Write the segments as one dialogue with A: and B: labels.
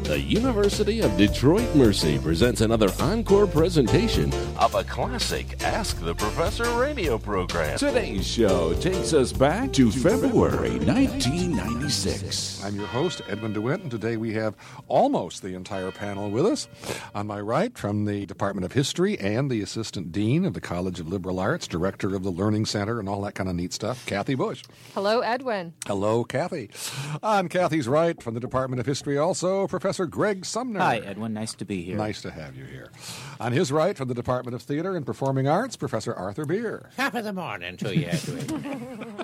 A: The University of Detroit Mercy presents another encore presentation of a classic Ask the Professor radio program. Today's show takes us back to February 1996.
B: I'm your host, Edwin DeWitt, and today we have almost the entire panel with us. On my right, from the Department of History and the Assistant Dean of the College of Liberal Arts, Director of the Learning Center, and all that kind of neat stuff, Kathy Bush.
C: Hello, Edwin.
B: Hello, Kathy. On Kathy's right, from the Department of History also, Professor Greg Sumner.
D: Hi, Edwin. Nice to be here.
B: Nice to have you here. On his right, from the Department of Theater and Performing Arts, Professor Arthur Beer.
E: Top of the morning to you, Edwin.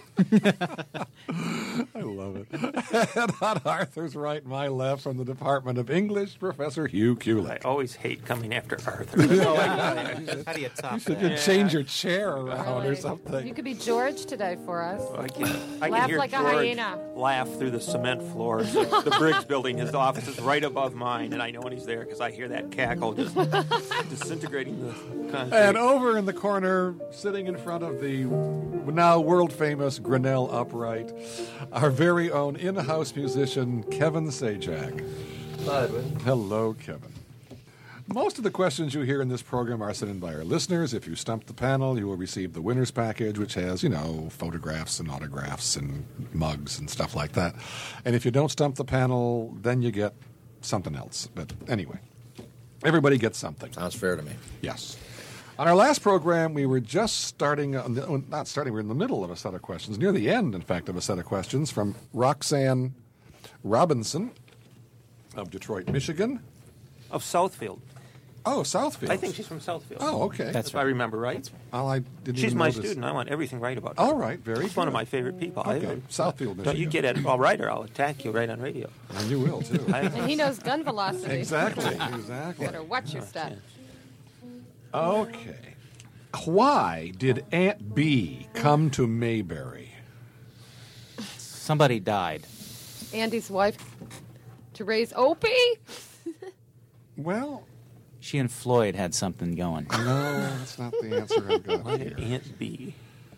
B: I love it. And on Arthur's right, my left, from the Department of English, Professor Hugh Kulik.
F: I always hate coming after Arthur.
D: How do you top
B: Should
D: that?
B: you change your chair around or
C: Right.
B: something?
C: You could be George today for us.
F: I can
C: Laugh
F: hear
C: like a
F: George
C: hyena.
F: laugh through the cement floors. The Briggs building, his office is right above mine, and I know when he's there because I hear that cackle just disintegrating the concrete.
B: And over in the corner, sitting in front of the now world-famous Grinnell upright, our very own in-house musician, Kevin Sajak. Hello, Kevin. Most of the questions you hear in this program are sent in by our listeners. If you stump the panel, you will receive the winner's package, which has, photographs and autographs and mugs and stuff like that. And if you don't stump the panel, then you get something else. But anyway, everybody gets something.
E: Sounds fair to me.
B: Yes. On our last program, we were just starting, not starting, we were in the middle of a set of questions, near the end, in fact, of a set of questions from Roxanne Robinson of Detroit, Michigan.
F: Of Southfield.
B: Oh, Southfield.
F: I think she's from Southfield.
B: Oh, okay.
D: That's
F: if I remember right.
B: Well, I didn't
F: She's
B: even
F: my
B: notice.
F: student. I want everything right about her.
B: All right, very
F: She's one of
B: good.
F: my favorite people.
B: Okay, Southfield, Michigan.
F: Don't you get it all right, or I'll attack you right on radio.
B: And you will, too.
C: And he knows gun velocity.
B: Exactly.
C: Better watch your step.
B: Okay. Why did Aunt Bee come to Mayberry?
D: Somebody died.
C: Andy's wife to raise Opie?
B: Well,
D: She and Floyd had something going.
B: no, that's not the answer I've got
F: Why
B: here.
F: did Aunt B?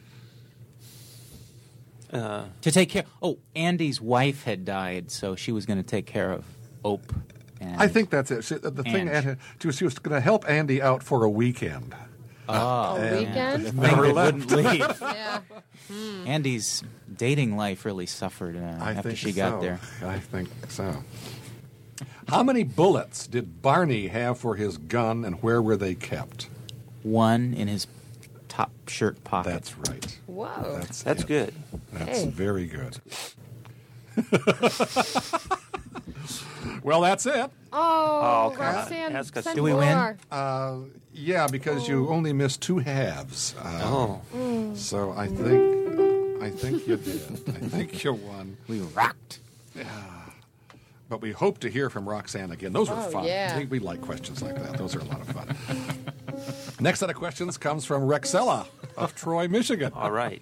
D: To take care. Oh, Andy's wife had died, so she was going to take care of Ope. And
B: I think that's it. The thing,
D: Ange.
B: she was going to help Andy out for a weekend.
D: Oh,
C: A weekend?
B: Never
D: they
B: left.
D: wouldn't leave.
C: Yeah.
D: Andy's dating life really suffered
B: I
D: after
B: think
D: she
B: so.
D: got there.
B: I think so. How many bullets did Barney have for his gun, and where were they kept?
D: One in his top shirt pocket.
B: That's right.
C: Whoa.
F: That's
B: it.
F: good.
B: That's
C: Hey.
B: very good. Well, that's it.
C: Oh,
F: come on.
C: Roxanne,
F: Ask us.
C: send
D: Do we
C: more.
D: win?
B: Yeah, because you only missed two halves.
F: Oh.
B: So I think you did. I think you won.
D: We rocked.
B: But we hope to hear from Roxanne again. Those are
C: Oh,
B: fun.
C: yeah.
B: We like questions like that. Those are a lot of fun. Next set of questions comes from Rexella of Troy, Michigan,
F: All right.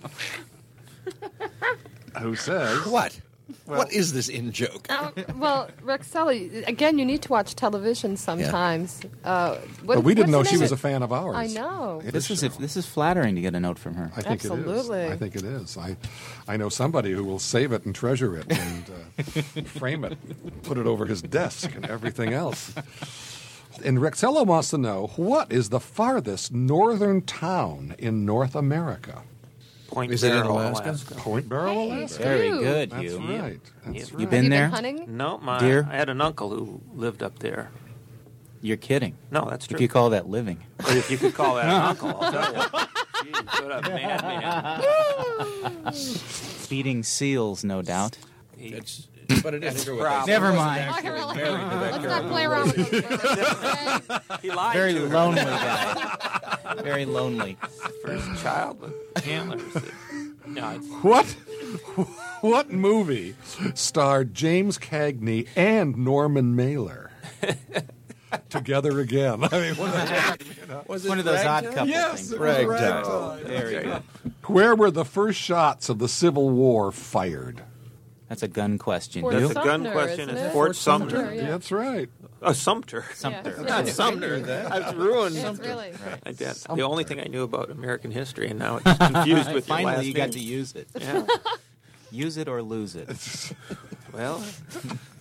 B: who says,
E: What? What is this in-joke?
C: Well, Rexella, again, you need to watch television sometimes.
B: but we didn't know
C: what's
B: she
C: the
B: was
C: name?
B: a fan of ours.
C: I know.
B: It
D: This
B: is
D: is flattering to get a note from her.
B: I think
C: Absolutely.
B: it is. I think it is. I know somebody who will save it and treasure it and frame it, put it over his desk and everything else. And Rexella wants to know, what is the farthest northern town in North America?
F: Point
E: Is it in
F: Barrel,
E: Alaska?
B: Point Barrel,
C: Hey,
B: Alaska.
D: Very
C: Hugh.
D: good,
B: That's
D: Hugh.
B: right. That's
F: Yeah.
B: right.
D: You been
C: Have
D: there?
C: you been hunting?
F: No,
D: Deer?
F: I had an uncle who lived up there.
D: You're kidding.
F: No, that's true.
D: If you call that living.
F: But if you could call that an uncle, I'll tell you. Jeez, what a madman.
D: Feeding seals, no doubt.
E: It's, but it is true.
F: proud.
D: Never mind.
C: Oh, really? Let's not play around with those words, okay?
F: He lied
D: Very
F: to her.
D: lonely guy. Very lonely.
F: First child with antlers. No, it's
B: What movie starred James Cagney and Norman Mailer together again? I mean,
E: Was it
D: One of those odd
E: Ragtime?
D: couple
B: yes,
D: things.
B: it was
E: Ragtime.
B: Ragtime.
D: Very good.
B: Where were the first shots of the Civil War fired?
D: That's a gun question.
C: Fort
D: You?
F: That's a gun
C: Sumner,
F: question.
C: isn't
F: It's
C: it?
F: Fort Sumner.
C: Yeah.
B: That's right.
F: Sumter.
D: Sumter.
C: Yeah.
F: Not Sumner. I've ruined
C: Yes, really.
F: the only thing I knew about American history, and now it's confused with your
D: Finally,
F: last
D: you got
F: name.
D: to use it.
F: Yeah.
D: Use it or lose it.
F: Well,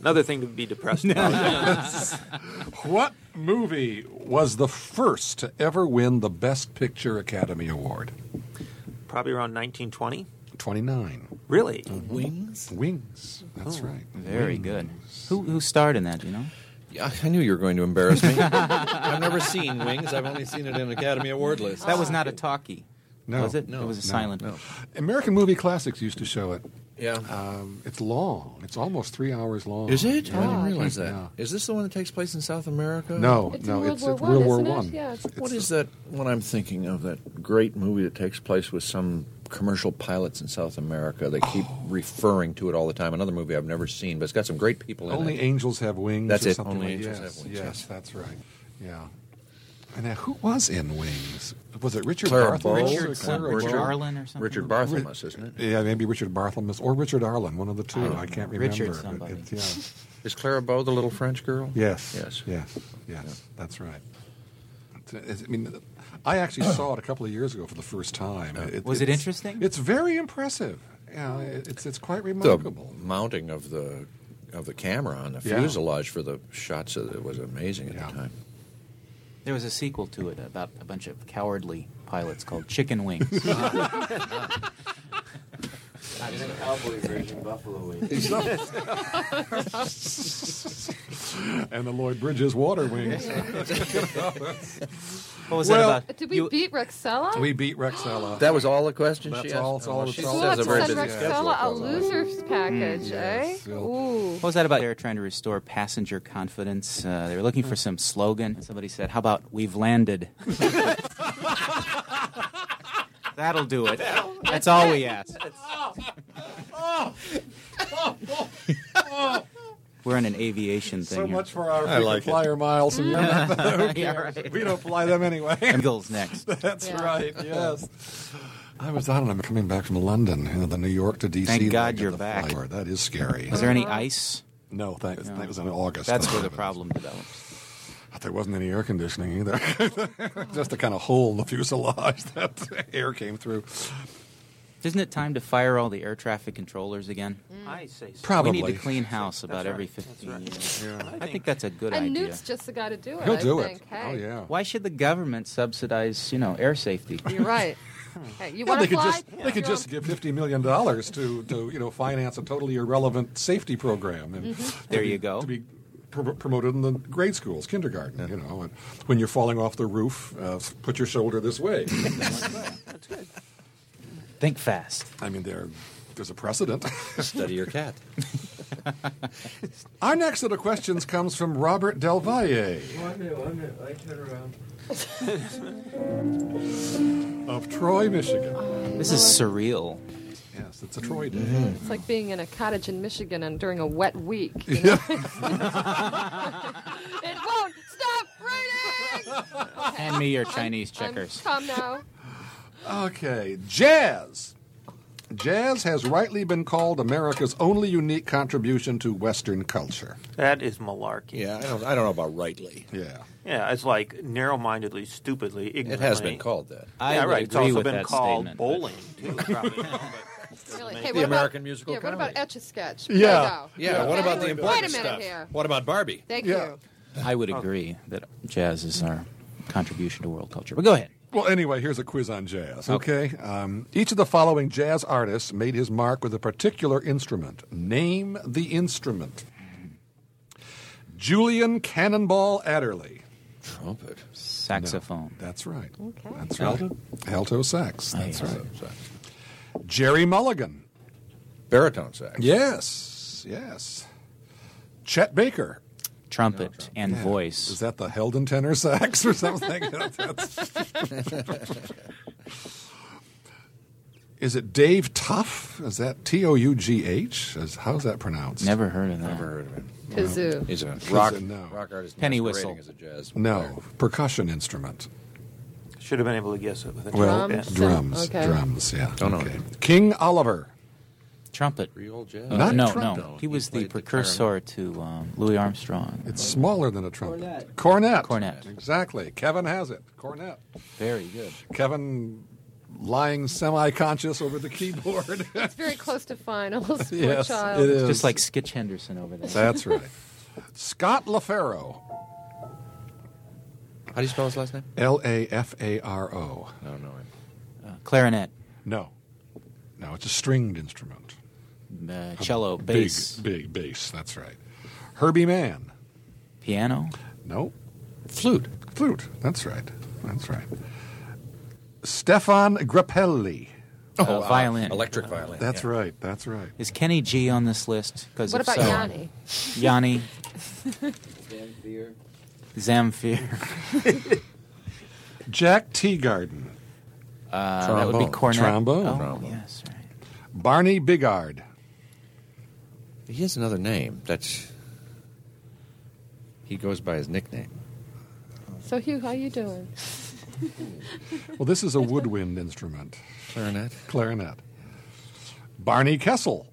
F: Another thing to be depressed about.
B: What movie was the first to ever win the Best Picture Academy Award?
F: Probably around 1920.
B: 29.
F: Really?
E: Wings?
B: Wings. That's right.
D: Very good. Who starred in that, do you know?
E: Yeah, I knew you were going to embarrass me. I've never seen Wings. I've only seen it in an Academy Award list.
D: That was not a talkie.
B: No.
D: Was it?
E: No.
D: It was a
B: No.
D: silent.
E: No.
B: American Movie Classics used to show it.
E: Yeah.
B: It's long. It's almost 3 hours long.
E: Is it? I
C: Oh,
E: didn't realize that.
B: Yeah.
E: Is this the one that takes place in South America?
B: No,
C: It's
B: no,
C: in
B: it's
C: World War
B: World War
C: isn't it?
B: One.
C: Yeah, it's-
E: What is that one I'm thinking of? That great movie that takes place with some commercial pilots in South America. They keep referring to it all the time. Another movie I've never seen, but it's got some great people in
B: Only
E: it.
B: Angels Have Wings.
E: That's
B: or
E: it.
B: something
E: Only
B: like-
E: Angels
B: yes,
E: Have Wings,
B: Yes,
E: yes.
B: that's right. Yeah. And now, who was in Wings? Was it Richard
E: Clara
B: Barthelmess?
E: Bow?
B: or
D: Richard
B: Clara
D: Arlen or something?
E: Richard Barthelmess, isn't it?
B: Yeah, maybe Richard Barthelmess or Richard Arlen, one of the two. I can't remember.
D: Richard
B: but
D: somebody.
B: yeah.
E: Is Clara Bow the little French girl?
B: Yes.
E: Yes.
B: Yes. That's right. I mean, I actually saw it a couple of years ago for the first time.
D: Was it
B: it's-
D: interesting?
B: It's very impressive. Yeah, it's quite
E: The
B: remarkable.
E: mounting of the camera on the
B: Yeah.
E: fuselage for the shots of it was amazing at
B: Yeah.
E: the time.
D: There was a sequel to it about a bunch of cowardly pilots called Chicken Wings.
G: Cowboy version, Buffalo Wings.
B: And the Lloyd Bridges Water Wings.
D: What was
B: Well-
D: that about?
C: Did we beat Rexella?
B: We beat Rexella.
E: That was all the question
B: That's
E: she asked?
B: all- it's all-
E: She
B: it's all-
C: We'll have
E: says
C: to
E: a very
C: send
E: busy schedule.
C: Rexella a
E: for us.
C: loser's package,
B: yes.
C: eh? Ooh.
D: What was that about? They were trying to restore passenger confidence. They were looking for some slogan. Somebody said, "How about we've landed?" That'll do it. That's all we ask. We're in an aviation thing.
B: So
D: here.
B: much for our
E: I like it.
B: flyer miles. And
D: Yeah, right.
B: we don't fly them anyway.
D: Eagles next.
B: That's
C: Yeah.
B: right. Yes. I was out and I'm coming back from London, the New York to D.C.
D: Thank God
B: leg of
D: you're
B: the
D: back.
B: flyer. That is scary.
D: Was there any ice?
B: No, that was in August.
D: That's where the problem developed.
B: There wasn't any air conditioning either. Just a kind of hole in the fuselage that air came through.
D: Isn't it time to fire all the air traffic controllers again?
F: I say so.
B: Probably.
D: We need to clean house about
F: That's
D: every
F: right.
D: 15
F: That's
D: years.
B: Yeah.
D: I think that's a good
C: And
D: idea.
C: Newt's just the guy to do it.
B: He'll
C: I
B: do
C: think.
B: it.
C: Hey,
B: Oh, yeah.
D: Why should the government subsidize, air safety?
C: You're right. Hey, you
B: Yeah,
C: want
B: they
C: to
B: could
C: fly?
B: just they could just give $50 million to finance a totally irrelevant safety program. And
D: There you go.
B: To be promoted in the grade schools, kindergarten. And when you're falling off the roof, put your shoulder this way.
F: That's good.
D: Think fast.
B: I mean, there's a precedent.
E: Study your cat.
B: Our next set of questions comes from Robert Del Valle
G: One minute. I turn around.
B: of Troy, Michigan.
D: This is surreal.
B: Yes, it's a Troy day.
C: It's like being in a cottage in Michigan and during a wet week. You know? It won't stop raining.
D: Hand me your Chinese checkers.
C: Come now.
B: Okay, jazz. Jazz has rightly been called America's only unique contribution to Western culture.
F: That is malarkey.
E: Yeah, I don't know about rightly.
B: Yeah.
F: Yeah, it's like narrow-mindedly, stupidly,
E: It
F: ignorantly.
E: has been called that.
D: I
F: Yeah,
D: would
F: right. It's
D: agree
F: also
D: with
F: been
D: that
F: called
D: statement.
F: bowling, too. Probably.
C: Really. Hey,
E: The
C: what
E: American
C: about,
E: musical
C: Yeah, what about
E: comedy.
C: Etch-a-Sketch?
B: Yeah.
C: Play-Doh.
E: Yeah, what about the
C: Wait a
E: important
C: minute
E: stuff?
C: here.
E: What about Barbie?
C: Thank
B: Yeah.
C: you.
D: I would agree that jazz is our contribution to world culture. But go ahead.
B: Well, anyway, here's a quiz on jazz, okay? Each of the following jazz artists made his mark with a particular instrument. Name the instrument. Julian Cannonball Adderley.
E: Trumpet.
D: Saxophone.
B: That's right.
C: Okay.
B: That's right. Alto sax. That's
D: Nice.
B: right. Jerry Mulligan.
E: Baritone sax.
B: Yes. Yes. Chet Baker.
D: Trumpet and voice.
B: Is that the Heldon tenor sax or something? Is it Dave Tough? Is that T-O-U-G-H? How's that pronounced?
D: Never heard of that.
E: Never heard of it.
C: Kazoo.
E: He's a rock
B: no.
E: artist.
D: Penny
E: masquerading
D: whistle.
E: As a jazz player.
B: No, percussion instrument.
F: Should have been able to guess it with a
B: Well,
C: Drums.
B: drums.
C: Okay.
B: Drums, yeah.
E: Don't know.
B: Okay. King Oliver.
D: Trumpet.
E: Real jazz.
B: Not
D: no,
B: trumpet.
D: no. He was the
E: played the
D: precursor to Louis Armstrong.
B: It's smaller than a trumpet. Cornet.
D: Cornet.
B: Exactly. Kevin has it. Cornet.
D: Very good.
B: Kevin lying semi-conscious over the keyboard.
C: It's very close to finals. Poor
B: Yes,
C: child.
B: it is.
D: Just like Skitch Henderson over there.
B: That's right. Scott LaFaro.
E: How do you spell his last name?
B: Lafaro.
E: I don't know him.
D: Clarinet,
B: No, it's a stringed instrument.
D: cello, bass,
B: Big bass. That's right. Herbie Mann.
D: piano,
B: No,
E: Flute.
B: flute. That's right. Stefan Grappelli.
D: violin.
E: Electric violin.
B: That's
E: yeah.
B: right. That's right.
D: Is Kenny G on this list? Because
C: What
D: if
C: about
D: so,
C: Yanni?
D: Yanni,
G: Zamfir.
D: Zamfir.
B: Jack Teagarden.
D: That would be cornet.
B: Trombone.
D: Oh,
E: Trombone.
D: yes, right.
B: Barney Bigard.
E: He has another name. He goes by his nickname.
C: So, Hugh, how you doing?
B: Well, this is a woodwind instrument.
E: Clarinet.
B: Barney Kessel.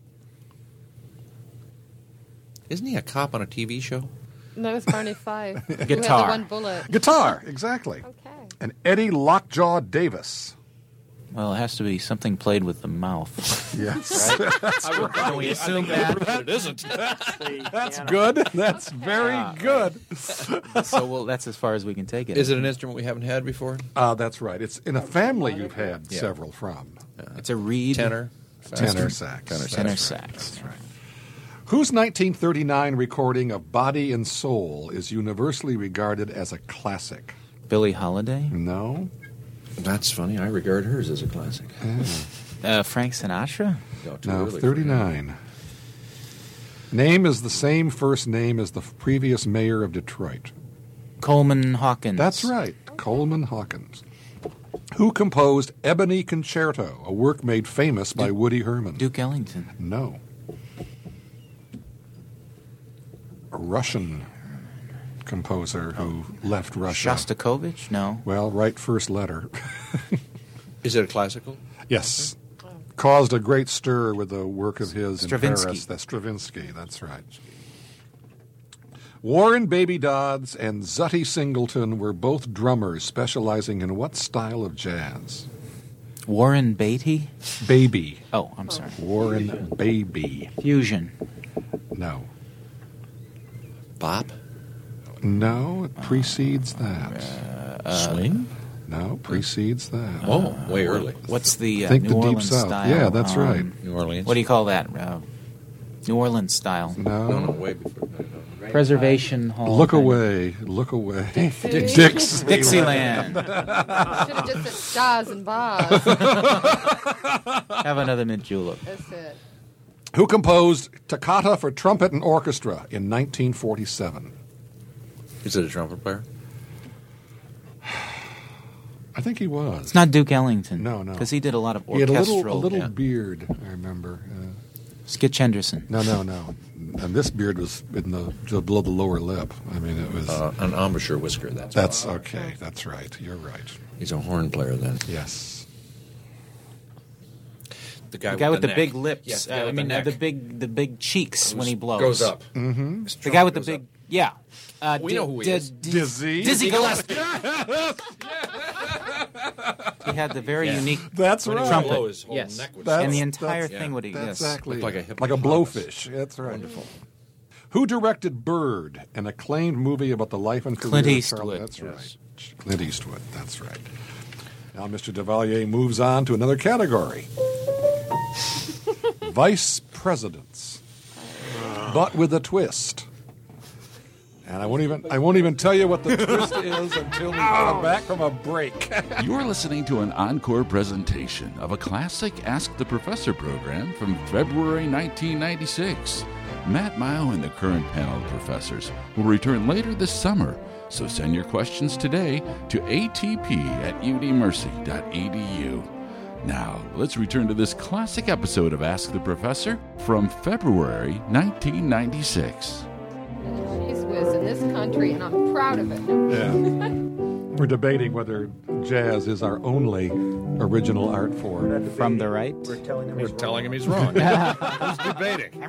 E: Isn't he a cop on a TV show?
C: No, it's Barney Fife. Who had the
D: Guitar.
C: one bullet.
B: Guitar, exactly.
C: Okay.
B: And Eddie Lockjaw Davis.
D: Well, it has to be something played with the mouth.
B: Yes.
D: Can we assume that?
E: It isn't.
B: That's good. That's very good.
D: So that's as far as we can take it.
E: Is it an instrument we haven't had before?
B: That's right. It's in a family you've had several from.
D: It's a reed.
E: Tenor.
B: Tenor sax.
D: Tenor sax.
B: Whose 1939 recording of Body and Soul is universally regarded as a classic?
D: Billie Holiday.
B: No.
E: That's funny. I regard hers as a classic.
D: Frank Sinatra.
E: No, too
B: No,
E: early for
B: 39. Name is the same first name as the previous mayor of Detroit.
D: Coleman Hawkins.
B: That's right, Coleman Hawkins. Who composed Ebony Concerto, a work made famous by Woody Herman?
D: Duke Ellington.
B: No. A Russian composer who left Russia.
D: Shostakovich? No.
B: Well, right first letter.
E: Is it a classical?
B: Yes. Caused a great stir with the work of his in
D: Stravinsky.
B: Paris. That's Stravinsky, that's right. Warren Baby Dodds and Zutty Singleton were both drummers specializing in what style of jazz?
D: Warren Beatty?
B: Baby.
D: Oh, I'm sorry.
B: Warren Baby.
D: Fusion.
B: No.
E: Bop?
B: No, it precedes that.
E: Swing?
B: No, precedes that.
E: Oh, way early.
D: What's the
B: Think
D: New
B: the Deep
D: Orleans
B: South.
D: style?
B: Yeah, that's right.
E: New Orleans?
D: What do you call that? New Orleans style.
B: No.
E: way before.
D: Preservation Hall.
B: Look away. Look away.
C: Dixie.
D: Dixieland.
C: Should have just said Jazz and Boz.
D: Have another mint julep.
C: That's it.
B: Who composed Toccata for Trumpet and Orchestra in 1947?
E: Is it a trumpet player?
B: I think he was.
D: It's not Duke Ellington.
B: No.
D: Because he did a lot of
B: He had
D: orchestral.
B: a little
E: yeah.
B: beard, I remember.
D: Skitch Henderson.
B: No. And this beard was in just below the lower lip. I mean, it was...
E: An embouchure whisker,
B: that's okay. That's right. You're right.
E: He's a horn player then.
B: Yes.
E: The guy
D: with the
E: neck.
D: big lips.
E: Yeah, the guy with the neck.
D: the big cheeks when he blows.
E: Goes up.
B: Mm-hmm.
D: The guy with the big. Yeah.
E: We know who he is.
B: Dizzy.
D: Dizzy Gillespie. He had the very unique.
B: That's
E: When he
B: right.
E: would blow, his whole
D: Yes.
E: neck would
B: That's-
D: and the
E: swell.
D: entire
B: that's-
D: thing would
B: That's
D: exist.
B: exactly
E: Looked like a
B: like a
E: hippopotamus.
B: blowfish. That's right.
E: Wonderful.
B: Who directed Bird, an acclaimed movie about the life and career
D: Clint
B: of
D: Eastwood.
B: Charlie? That's
E: Yes.
B: right. Clint Eastwood. That's right. Now Mr. Duvalier moves on to another category. Vice presidents, but with a twist. And I won't even tell you what the twist is until we come back from a break.
A: You're listening to an encore presentation of a classic Ask the Professor program from February 1996. Matt Mile and the current panel of professors will return later this summer, so send your questions today to atp@udmercy.edu. Now, let's return to this classic episode of Ask the Professor from February 1996.
C: He's whiz in this country, and I'm proud of it.
B: Yeah. We're debating whether jazz is our only original art form.
D: From the right.
E: We're telling him he's wrong. Who's debating?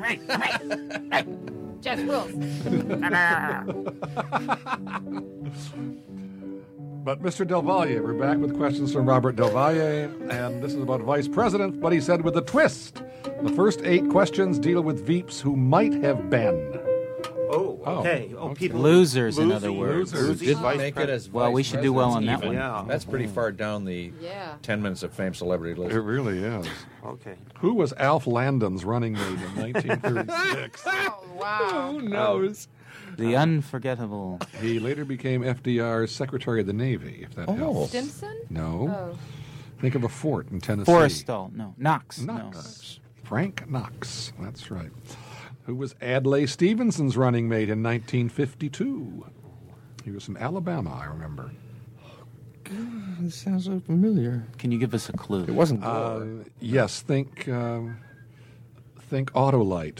C: Jeff Wilson.
B: But Mr. Del Valle, we're back with questions from Robert Del Valle, and this is about Vice President, but he said with a twist. The first 8 questions deal with Veeps who might have been.
F: Oh, okay. People
D: Losers, in other words.
B: Losers.
E: Didn't make it as
D: Well, we should do well on that
E: even.
D: one.
F: Yeah.
E: That's pretty far down the
C: Yeah.
E: 10 minutes of fame celebrity list.
B: It really is.
F: Okay.
B: Who was Alf Landon's running mate in 1936?
C: Oh, wow.
E: Who knows?
D: The unforgettable.
B: He later became FDR's Secretary of the Navy, if that helps.
C: Stimson?
B: No.
C: Oh.
B: Think of a fort in Tennessee.
D: Forrestal. No. Knox.
B: Knox. Frank Knox. That's right. Who was Adlai Stevenson's running mate in 1952? He was from Alabama, I remember.
E: This sounds so familiar.
D: No. Can you give us a clue?
E: It wasn't
B: Yes, think Autolite.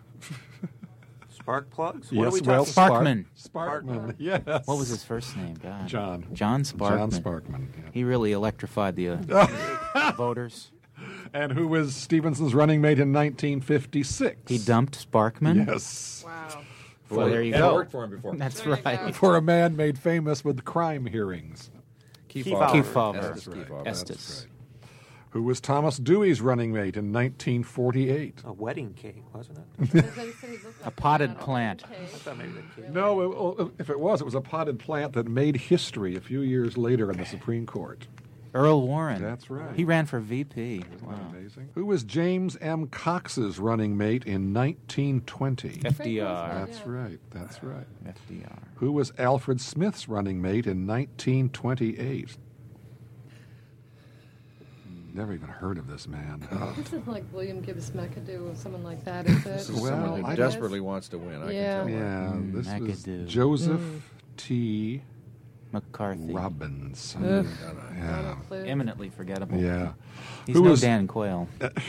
F: Spark plugs? What are
B: Yes,
F: we
B: well,
F: talking
D: Sparkman.
B: Sparkman, yes.
D: What was his first name? God.
B: John.
D: John Sparkman.
B: John Sparkman. Yeah.
D: He really electrified the voters.
B: And who was Stevenson's running mate in 1956?
D: He dumped Sparkman?
B: Yes.
C: Wow.
D: Well, there you
E: It
D: go.
E: worked for him before.
D: That's
C: There you
D: right.
C: go.
B: For a man made famous with crime hearings.
D: Kefauver.
E: Estes Kefauver.
D: Estes.
B: Who was Thomas Dewey's running mate in 1948?
F: A wedding cake, wasn't it?
D: A potted plant.
F: I thought maybe the cake.
B: No, if it was a potted plant that made history a few years later in the Supreme Court.
D: Earl Warren.
B: That's right.
D: He ran for VP.
B: Isn't
D: Wow.
B: that amazing? Who was James M. Cox's running mate in 1920?
D: FDR.
B: That's right. That's right.
D: FDR.
B: Who was Alfred Smith's running mate in 1928? Never even heard of this man.
C: This is like William Gibbs McAdoo or someone like that, is it?
B: Well,
E: Someone who
B: I
E: desperately wants to win. I
C: Yeah.
E: can tell.
B: Yeah, this
D: McAdoo.
B: was Joseph T.
D: McCarthy.
B: Robinson.
C: Ugh.
B: Yeah.
C: Not a clue.
D: Eminently forgettable.
B: Yeah.
D: He's
B: Who
D: no
B: was-
D: Dan Quayle.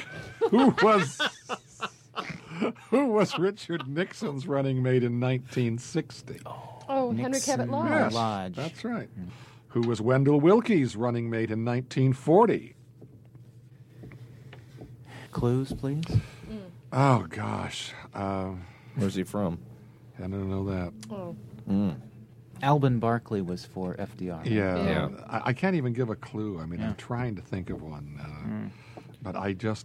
B: Who was Richard Nixon's running mate in 1960?
C: Oh, Henry
D: Nixon.
C: Cabot Lodge.
B: Yes,
D: Lodge.
B: that's right. Who was Wendell Wilkie's running mate in 1940?
D: Clues, please.
B: Oh gosh,
E: Where's he from?
B: I don't know that.
C: Oh.
D: Alban Barkley was for FDR.
B: Yeah,
C: Yeah.
B: I can't even give a clue. I mean,
D: Yeah.
B: I'm trying to think of one, but I just.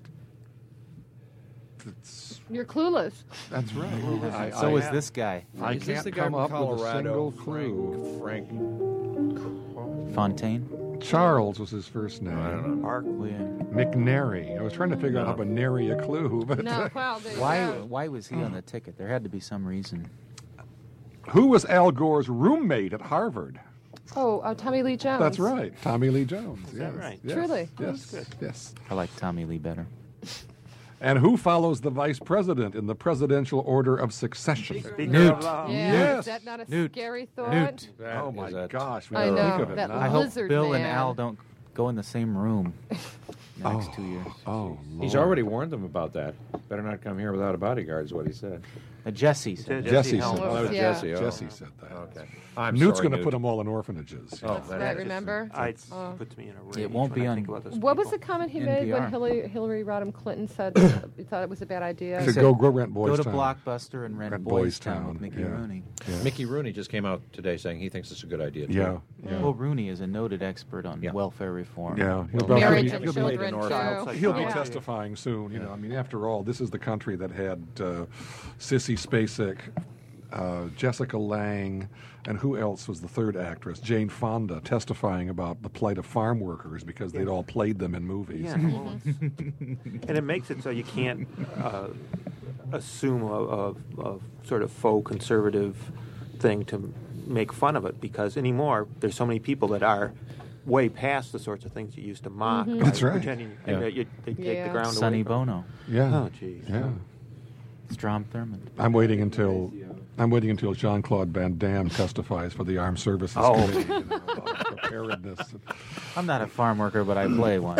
C: You're clueless.
B: That's right.
D: So was this guy.
B: I
E: Is this
B: can't
E: the guy
B: come
E: from
B: up with a
E: Colorado?
B: single clue.
E: Frank.
D: Fontaine.
B: Charles was his first name.
E: I don't know.
F: Park.
D: William.
B: McNary. I was trying to figure out how to nary a clue, but
C: No, well, there you
D: Why?
C: go.
D: Why was he on the ticket? There had to be some reason.
B: who was Al Gore's roommate at Harvard?
C: Oh, Tommy Lee Jones.
B: That's right, Tommy Lee Jones.
F: that
B: yes,
F: right?
B: yes,
C: Truly.
B: Yes, yes.
D: I like Tommy Lee better.
B: And who follows the vice president in the presidential order of succession?
F: Speaker
D: Newt.
F: of,
C: Yeah,
B: Yes.
C: Is that not a
D: Newt.
C: scary thought?
D: Newt.
B: Oh my
E: Is that-
B: gosh, we
C: I
B: don't
C: know,
B: think of it
C: that
B: now.
D: I hope
C: Lizard
D: Bill and
C: man.
D: Al don't go in the same room the next 2 years.
B: Oh,
E: He's
B: Lord.
E: already warned them about that. Better not come here without a bodyguard, is what he said.
D: Jesse said. that.
B: Jesse
F: Helms.
B: said
E: Oh, that was
C: Yeah.
E: Jesse. Oh.
B: Jesse said that.
E: Okay. I'm
B: Newt's
E: sorry,
B: going to
E: Newt.
B: put them all in orphanages.
E: Oh,
C: That's
E: that
C: right,
E: is-
C: remember?
F: It puts me in a rage.
D: It won't
F: when
D: be
F: I
D: on-
F: think about those
C: What was the
F: people.
C: comment he made when
D: NPR.
C: Hillary Rodham Clinton said he thought it was a bad idea?
B: To
D: said,
B: go rent Boys
D: Go to
B: Town.
D: Blockbuster and rent
B: Rent
D: Boys
B: Boys
D: Town
B: Town,
D: with Mickey
B: yeah.
D: Rooney.
B: Yeah.
E: Mickey Rooney just came out today saying he thinks it's a good idea. Too.
B: Yeah, yeah.
D: Well, Rooney is a noted expert on
E: Yeah.
D: welfare reform.
B: Yeah,
C: Marriage and
B: he'll be-
C: children,
E: North
C: too.
B: He'll be
C: Yeah.
B: testifying soon. You know, I mean, after all, this is the country that had Sissy Spacek, Jessica Lange, and who else was the third actress? Jane Fonda testifying about the plight of farm workers because they'd all played them in movies.
F: Yeah, well, and it makes it so you can't assume a sort of faux conservative thing to make fun of it, because anymore there's so many people that are way past the sorts of things you used to mock. by
B: That's right.
F: Pretending
E: Yeah.
F: they take the
C: Yeah.
F: ground
D: Sonny
F: away from.
D: Bono.
B: Yeah.
F: Oh, jeez.
B: Yeah.
D: Strom Thurmond.
B: I'm waiting until Jean-Claude Van Damme testifies for the Armed Services
F: Oh.
B: Committee, you know, about preparedness.
D: I'm not a farm worker, but I play one.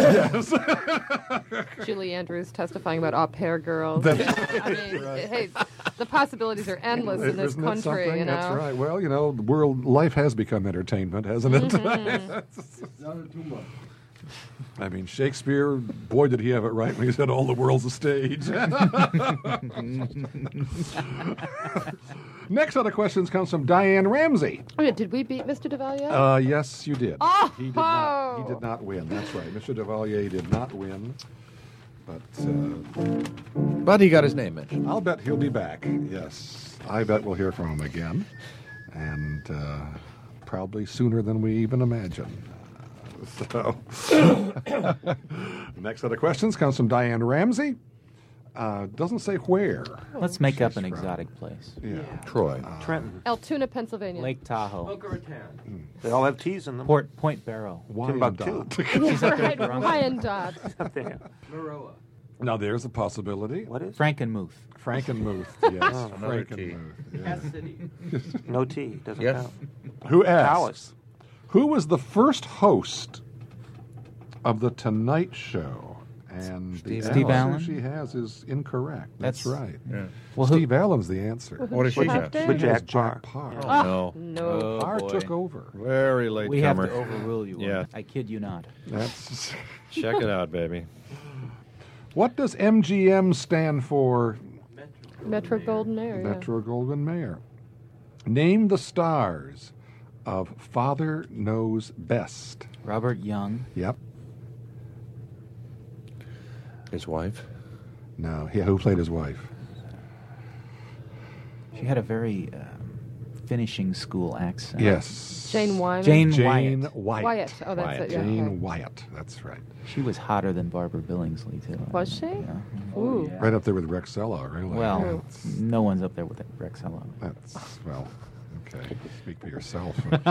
C: Julie Andrews testifying about au pair girls. I mean, hey, the possibilities are endless in this
B: Isn't that
C: country,
B: something?
C: you know.
B: That's right. Well, you know, the world life has become entertainment, hasn't it? I mean, Shakespeare, boy, did he have it right when he said all the world's a stage. Next set of questions comes from Diane Ramsey.
C: Oh, yeah, did we beat Mr. Duvalier?
B: Yes, you did.
C: Oh!
B: He did not win. That's right. Mr. Duvalier did not win.
E: But he got his name mentioned.
B: I'll bet he'll be back. Yes. I bet we'll hear from him again. And probably sooner than we even imagine. So, next set of questions comes from Diane Ramsey. Doesn't say where.
D: Let's make up
B: she's
D: an
B: from.
D: exotic place.
B: Yeah.
E: Troy.
F: Trenton.
C: Altoona, Pennsylvania.
D: Lake Tahoe.
G: Boca Raton.
F: They all have T's in them.
D: Point Barrow.
F: Timbuktu.
D: She's up there
C: Right,
D: drunk.
C: Wyandotte.
F: Up there.
G: Maroa.
B: Now, there's a possibility.
F: What is?
D: Frankenmuth.
B: Frankenmuth, yes.
E: another T.
B: Frankenmuth. Yeah.
G: Cass City.
F: No T. Doesn't
E: Yes.
F: count.
B: Who asks?
F: Alice.
B: Who was the first host of The Tonight Show? And the
D: Steve
B: answer
D: Allen?
B: she has is incorrect. That's right.
E: Yeah.
D: Well,
B: Steve Allen's the answer.
E: What is she
C: What
E: got?
C: day?
F: With Jack
B: Jack
F: Parr.
B: Parr.
E: No.
C: No.
B: Parr
D: boy.
B: took over.
E: Very late
D: We have
E: comer.
D: to overrule you.
E: Yeah.
D: I kid you not.
B: That's
E: Check it out, baby.
B: what does MGM stand for?
C: Metro Golden Mayer. yeah.
B: Metro Goldwyn Mayer. Name the stars of Father Knows Best.
D: Robert Young.
B: Yep.
E: His wife.
B: No. Yeah, who played his wife?
D: She had a very finishing school accent.
B: Yes.
C: Jane Wyman.
D: Jane
B: Jane
D: Wyatt.
B: Wyatt.
C: Wyatt. Oh, that's
E: Wyatt.
C: it. Yeah.
B: Jane
C: okay.
B: Wyatt. That's right.
D: She was hotter than Barbara Billingsley, too.
C: Was she?
D: Yeah.
C: Ooh.
B: Right up there with Rexella, really.
D: Well,
B: That's,
D: no one's up there with Rex Hello.
B: well, okay. Speak for yourself.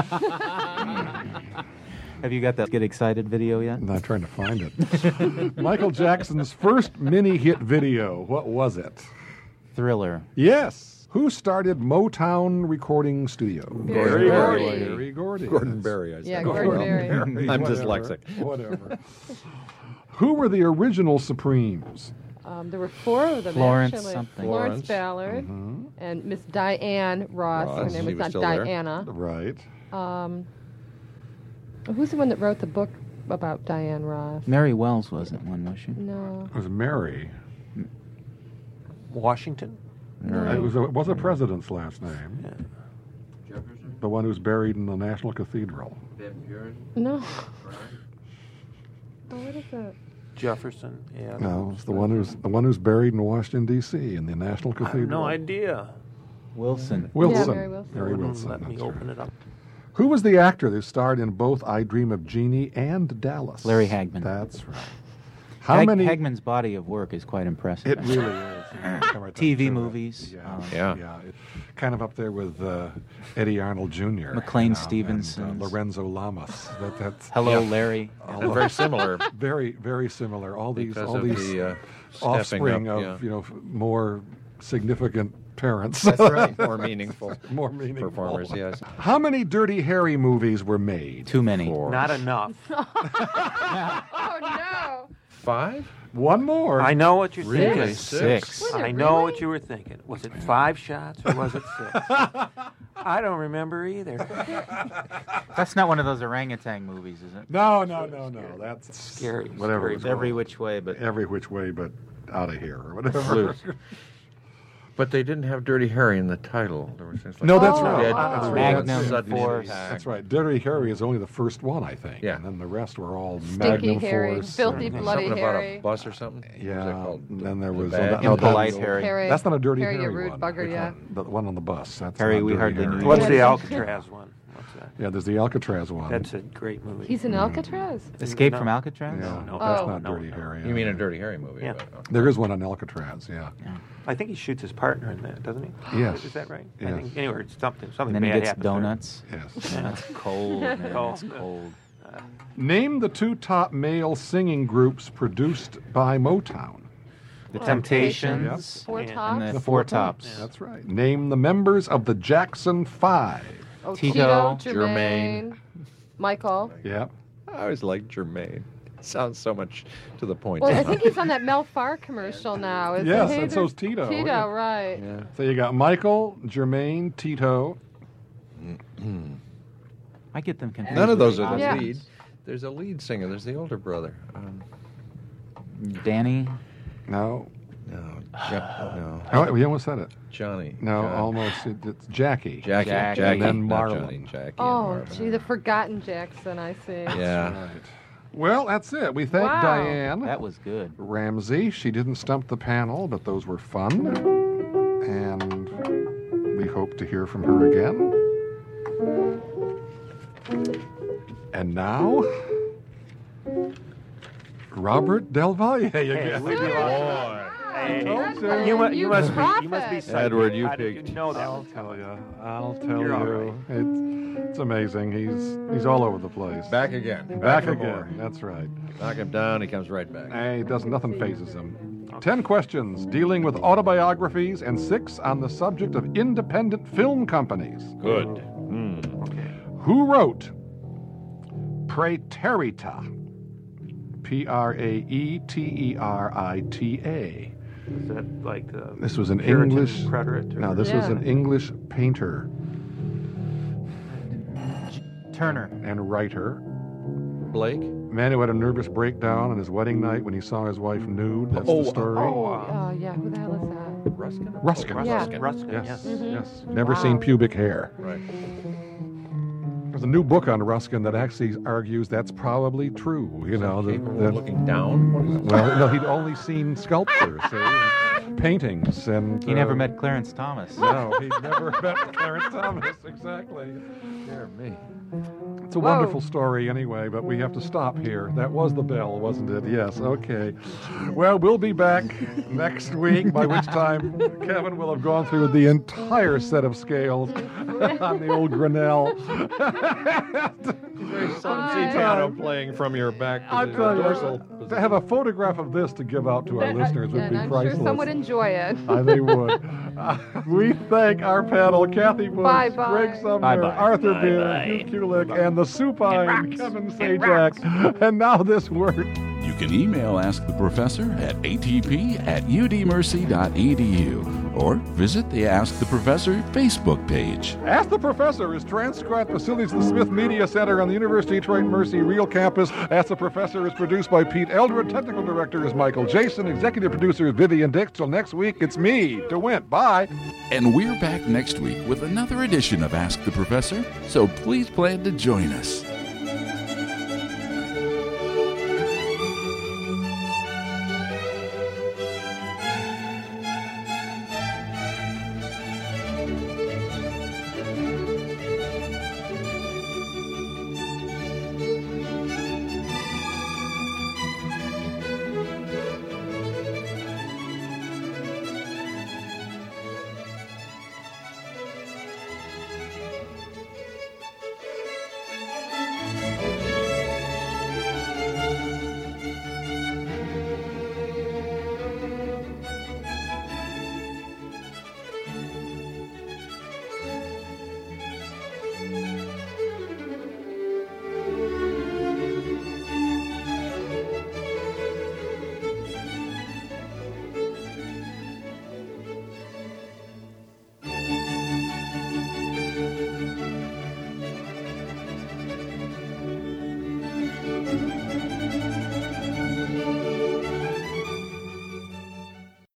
D: Have you got that Get Excited video yet?
B: I'm not trying to find it. Michael Jackson's first mini hit video. What was it?
D: Thriller.
B: Yes. Who started Motown Recording Studio?
C: Berry Gordy.
B: Berry Gordy.
E: Gordon Berry. I
C: Yeah,
E: said.
C: Gordon
E: well.
C: Berry.
E: I'm
B: Whatever,
E: dyslexic.
B: Whatever. Who were the original Supremes?
C: There were four of them,
D: Florence
C: actually.
D: something.
C: Florence
E: Florence.
C: Ballard
B: Mm-hmm.
C: and Miss Diane Ross. Her
E: Ross,
C: name
E: she
C: was
E: was
C: not
E: still there.
C: Diana.
B: Right.
C: Who's the one that wrote the book about Diane Ross?
D: Mary Wells wasn't one, was she?
C: No.
B: It was Mary.
F: Washington.
B: It was a president's last name.
G: Jefferson.
B: The one who's buried in the National Cathedral.
G: Van Buren.
C: No.
G: Brown.
C: Oh, what is it?
F: Jefferson. Yeah.
B: No, it's the one who's buried in Washington D.C. in the National
F: I have
B: Cathedral.
F: no idea.
D: Wilson.
B: Wilson.
C: Yeah, Mary Wilson.
B: Mary
F: Wouldn't
B: Wilson.
F: Let me
B: that's right.
F: open it up.
B: Who was the actor that starred in both I Dream of Jeannie and Dallas?
D: Larry Hagman.
B: That's right. How many?
D: Hagman's body of work is quite impressive.
B: It really is. Come right
D: TV
B: down to it.
D: movies.
B: Yeah.
E: Yeah.
B: Kind of up there with Eddie Arnold Jr.
D: McLean
B: and,
D: Stevenson.
B: Lorenzo Lamas. That's
D: Hello, Larry.
E: They're very similar
B: very, very similar. All these
E: because of the stepping
B: offspring
E: up,
B: of more significant parents.
E: That's right. More meaningful
B: More meaningful
E: performers, yes.
B: How many Dirty Harry movies were made?
D: Too many.
E: Four.
F: Not enough.
C: Oh, no.
E: 5?
B: One more.
F: I know what you're
E: Really?
F: thinking.
D: 6.
C: Was it
F: I know
C: really?
F: what you were thinking. Was it 5 shots or was it 6? I don't remember either.
D: That's not one of those orangutan movies, is it?
B: No. That's
F: Scary.
B: Whatever.
F: Scary.
B: it's called.
D: Every which way, but
B: Every which way, but out of here or whatever.
E: Flute. But they didn't have Dirty Harry in the title. There was things like
B: No, that's
C: Oh,
B: right.
C: oh.
B: That's right.
D: Magnum
E: Sudden
D: Force.
E: Impact.
B: That's right. Dirty Harry is only the first one, I think.
E: Yeah.
B: And then the rest were all
C: Stinky
B: Magnum
C: Harry,
B: Force.
C: Filthy
B: and-
C: Bloody
E: Something
C: Harry.
E: about a bus or something? What was that
B: Yeah.
E: called?
B: And then there was
E: bag?
B: no,
D: Impolite
B: that's-
D: Harry.
C: Harry.
B: That's not a Dirty
C: Harry,
B: Harry
C: you rude
B: one.
C: bugger,
B: They
C: yeah.
B: call it The one on the bus. That's
D: Harry,
B: not
D: we
B: Dirty
D: hardly
B: Harry.
D: knew
F: What's
C: Yeah.
F: the Alcatraz one? What's that?
B: Yeah, there's the Alcatraz one.
F: That's a great movie.
C: He's in Alcatraz.
D: Escape
F: No.
D: from Alcatraz?
B: yeah,
F: No,
B: that's
C: Oh.
B: not
F: no,
B: Dirty
F: no.
B: Harry.
E: You mean a Dirty Harry movie?
F: Yeah.
E: But,
B: There is one on Alcatraz, yeah.
F: I think he shoots his partner in that, doesn't he?
B: Yes.
F: Is that right?
B: Yes.
F: I think, anyway, it's something
D: And then he
F: bad
D: gets
F: happens to him.
D: donuts.
B: Yes.
D: That's cold, man.
F: Cold.
D: That's cold.
B: Name the 2 top male singing groups produced by Motown.
D: The
C: Temptations.
D: Temptations.
C: Four
F: Yeah.
C: Tops.
D: And the Four Tops.
B: That's right. Name the members of the Jackson 5.
C: Oh,
D: Tito,
C: Jermaine, Michael.
B: Yep.
E: I always like Jermaine. Sounds so much to the point.
C: Well, I think he's on that Mel Farr commercial now. Isn't
B: Yes,
C: he?
B: and so's Tito.
C: Tito,
B: Yeah.
C: right.
E: Yeah.
B: So you got Michael, Jermaine, Tito.
D: I get them confused.
E: None of those
D: with
E: are the
C: Yeah.
E: lead. There's a lead singer. There's the older brother.
D: Danny.
B: No.
E: No.
B: Oh, you almost said it.
E: Johnny.
B: No,
E: John.
B: almost. It's Jackie.
E: Jackie.
B: And then
E: not
B: Marlon.
E: Johnny, Jackie. and
C: Oh,
E: Marlon.
C: gee, the forgotten Jackson, I see.
E: Yeah.
B: Right. Well, that's it. We thank
C: Wow.
B: Diane
D: That was good.
B: Ramsey. She didn't stump the panel, but those were fun. And we hope to hear from her again. And now, Robert Del Valle again.
F: we'd be lost. Hey,
C: Edward,
F: you must be
C: prophet.
F: psyched.
E: Edward, you
F: How did
E: picked.
F: you know that?
B: I'll tell
F: You're all
B: you. It's amazing. He's all over the place.
E: Back again.
B: Back
E: for
B: again.
E: more.
B: That's right.
E: Knock him down, he comes right back.
B: Hey, nothing phases him. 10 questions dealing with autobiographies and 6 on the subject of independent film companies.
E: Good.
B: Who wrote Praeterita? Praeterita.
F: Is that like the
B: This was an
F: Puritan
B: English.
F: preterite? Or-
B: No, this was an
C: Yeah.
B: English painter
D: Turner.
B: and writer.
E: Blake?
B: Man who had a nervous breakdown on his wedding night when he saw his wife nude. That's the story.
C: Yeah, who the hell is that?
E: Ruskin?
B: Ruskin.
C: Yeah.
F: Ruskin,
B: Yes,
F: yes.
B: yes. Never
C: Wow.
B: seen pubic hair.
E: Right.
B: There's a new book on Ruskin that actually argues that's probably true. You know,
E: Capable of looking down? What is it?
B: well, no, he'd only seen sculpture, see, and paintings, and
D: He never met Clarence Thomas.
B: No, he'd never met Clarence Thomas. Exactly.
E: Dear me.
B: It's a
C: Whoa.
B: wonderful story, anyway. But we have to stop here. That was the bell, wasn't it? Yes. Okay. Well, we'll be back next week. By which time Kevin will have gone through the entire set of scales on the old Grinnell.
E: See piano playing from your back
B: I'll
E: position,
B: tell
E: dorsal
B: you,
E: position.
B: to have a photograph of this to give out to our listeners would
C: And
B: be
C: I'm
B: priceless.
C: sure some would enjoy it.
B: They would. We thank our panel, Kathy Woods,
C: Bye-bye.
B: Greg Sumner,
D: Bye-bye.
B: Arthur Beer, Hugh Kulik, and the supine Kevin Sajak. And now this word.
A: You can email Ask the Professor at atp@udmercy.edu or visit the Ask the Professor Facebook page.
B: Ask the Professor is transcribed facilities of the Smith Media Center on the University of Detroit Mercy Real Campus. Ask the Professor is produced by Pete Eldred. Technical director is Michael Jason. Executive producer is Vivian Dix. Till next week, it's me, DeWint. Bye.
A: And we're back next week with another edition of Ask the Professor, so please plan to join us.